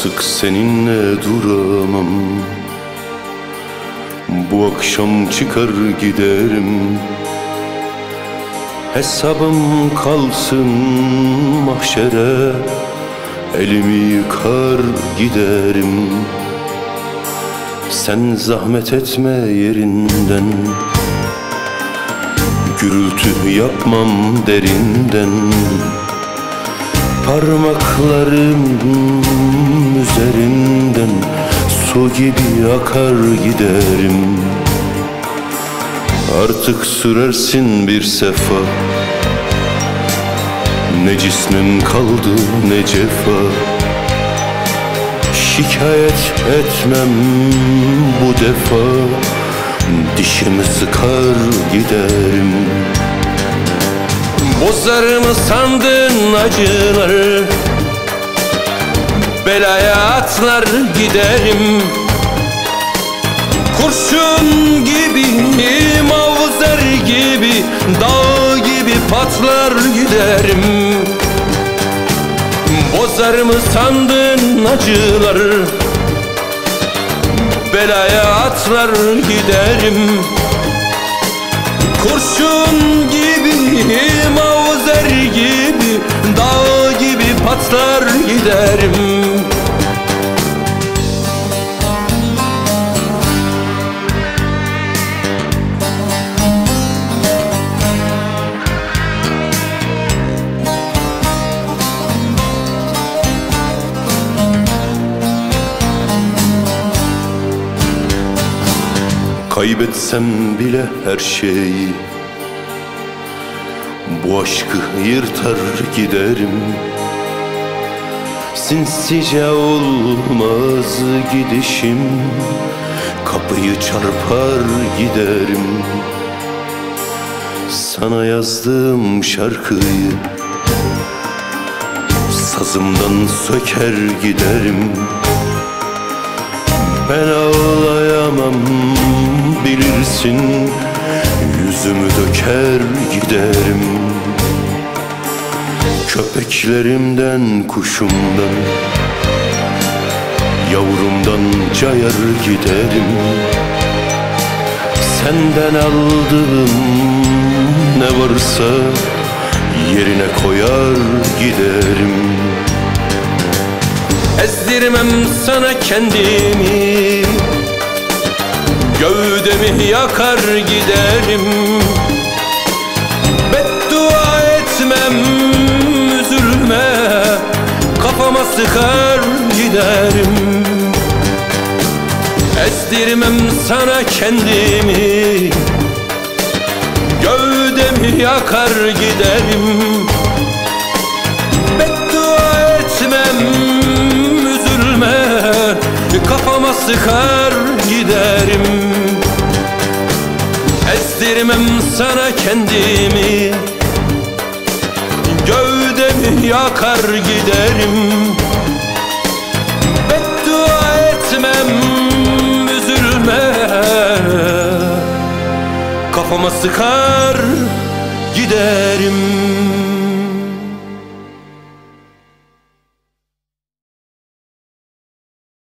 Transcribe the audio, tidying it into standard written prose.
Artık seninle duramam. Bu akşam çıkar giderim. Hesabım kalsın mahşere, elimi yıkar giderim. Sen zahmet etme yerinden, gürültü yapmam derinden. Parmaklarım üzerinden su gibi akar giderim. Artık sürersin bir sefa, ne cismin kaldı ne cefa. Şikayet etmem bu defa, dişimi sıkar giderim. Bozar mı sandın acıları, belaya atlar giderim. Kurşun gibi, mavzer gibi, dağ gibi patlar giderim. Bozar mı sandın acıları, belaya atlar giderim. Kurşun gibi, mavzer gibi, dağ gibi patlar giderim. Kaybetsem bile her şeyi, bu aşkı yırtar giderim. Sinsice olmaz gidişim, kapıyı çarpar giderim. Sana yazdığım şarkıyı sazımdan söker giderim. Ben ağlayamam bilirsin, yüzümü döker giderim. Köpeklerimden, kuşumdan, yavrumdan cayar giderim. Senden aldığım ne varsa yerine koyar giderim. Ezdirmem sana kendimi, gövdemi yakar giderim. Beddua etmem, üzülme, kafama sıkar giderim. Ezdirmem sana kendimi, gövdemi yakar giderim. Beddua etmem, üzülme, kafama sıkar giderim. Ezdirmem sana kendimi, gövdemi yakar giderim. Beddua etmem, üzülme, kafama sıkar giderim.